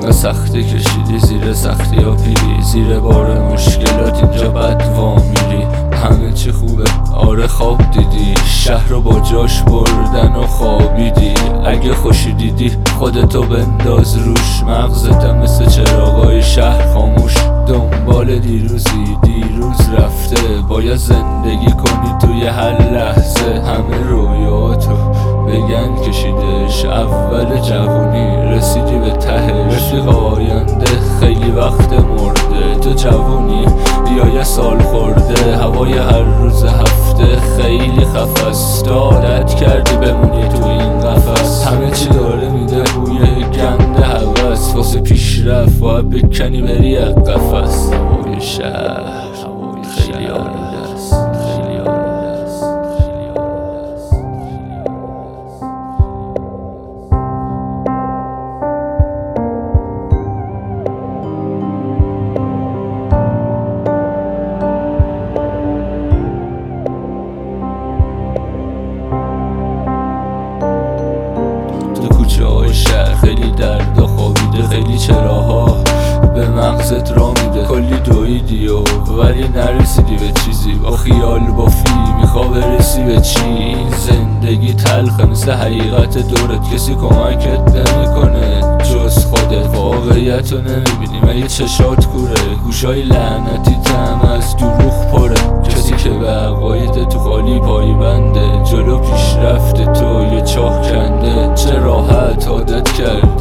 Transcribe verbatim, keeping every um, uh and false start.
انقدر سختی کشیدی زیر سختی ها پیری، زیر بار مشکلات اینجا بد وا میری. همه چی خوبه آره خواب دیدی، شهر رو با جاش بردن و خوابیدی. اگه خوشی دیدی خودتو بنداز روش، مغزتم مثل چراغای شهر خاموش. دنبال دیروزی دیروز رفته، باید زندگی کنی توی هر لحظه. همه رویاتو بگن کشیدش اول جوونی، رسیدی به تهش. رفیق آینده خیلی وقت مرده، تو جوونی بیا یه سال خورده. هوای هر روز هفته خیلی خفست، عادت کردی بمونی تو این قفس. همه چی داره میده بوی گند هوس، واسه پیشرفت باید بکنی بری از قفس. هوای شهر خیلی آلوده است، خیلی آلوده است، خیلی آلوده است. کوچه های شهر خیلی درد و خوابیده، خیلی چراها به مغزت را میده. کلی دویدی و ولی نرسیدی به چیزی، با خیال بافی میخوا برسی به چی. این زندگی تلخه مثل حقیقت دورت، کسی کمکت نمیکنه جز خودت. واقعیت رو نمیبینی مگه چشات کوره، گوشای لعنتی تم از دروغ پره. کسی که به عقاید تو خالی پایی بنده، جلو پیشرفت تو یه چاه کنده. چه راحت عادت کرد